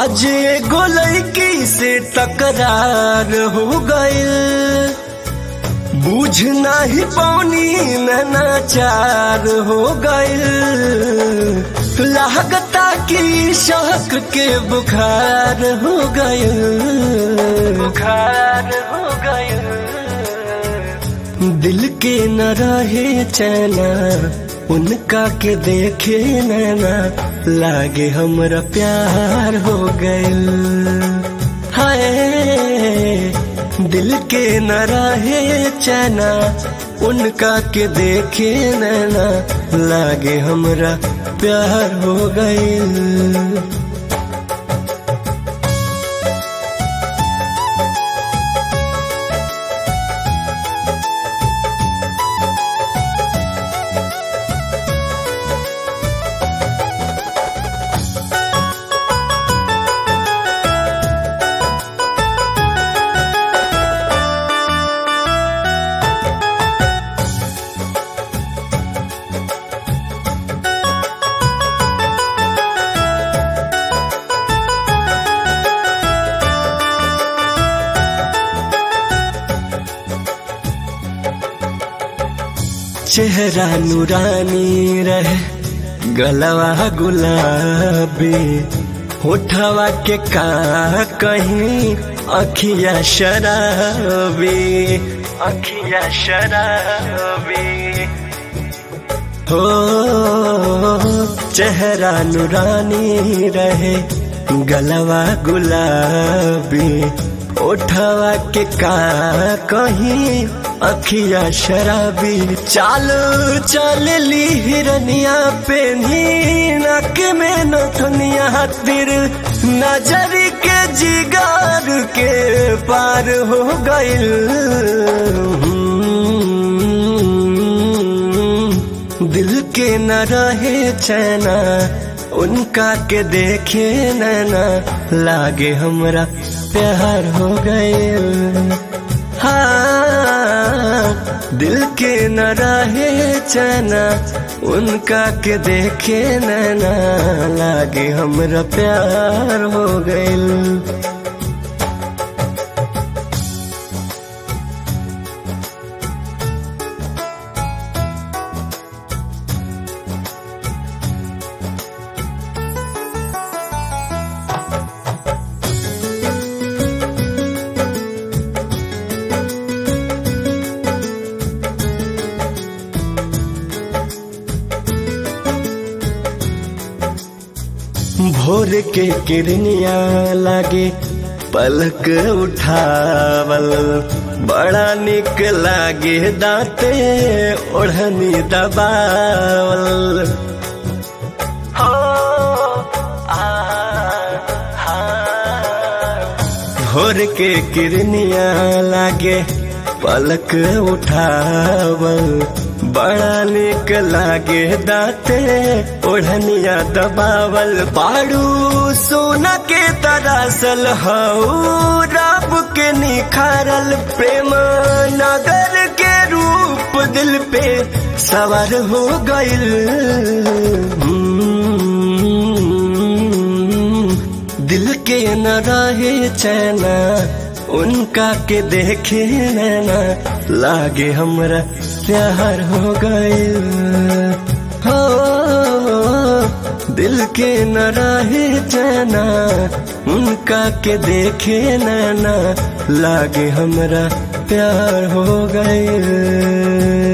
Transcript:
आज एगो लड़की से तकरार हो गइल, बुझ नाही पौनी नाचार हो गइल। लागता कि शक के बुखार हो गइल, बुखार हो गइल। दिल के न रहे चैना, उनका के देखे नैना, लागे हमरा प्यार हो गइल। हाय दिल के न रहे चैना, उनका के देखे नैना, लागे हमरा प्यार हो गइल। चेहरा नूरानी रहे, गलवा गुलाबी, होठवा के का कहीं अखिया शराबी, अखिया शराबी। हो चेहरा नूरानी रहे, गलवा गुलाबी, होठवा के का कहीं अखिया शराबी। चाल चल ली हिरनिया पे नक में नथनिया, तिर नजर के जिगार के पार हो गइल। दिल के न रहे चैना, उनका के देखे नैना, लागे हमरा प्यार हो गइल। हाँ दिल के न रहे चैना, उनका के देखे नैना, लागे हमरा प्यार हो गइल। भोर के किरनिया लागे पलक उठावल, बड़ा निक लागे दांते ओढ़नी दबावल। भोर के किरनिया लागे पलक उठावल, बड़ा निक लागे दांते ओढ़निया दबावल। पाड़ू सोना के तरासल हऊ, रब के निखारल, प्रेम नगर के रूप दिल पे सवार हो गइल। दिल के न रहे चैना, उनका के देखे नैना, लागे हमरा प्यार हो गइल। हो दिल के न रहे चैना, उनका के देखे नैना, लागे हमरा प्यार हो गइल।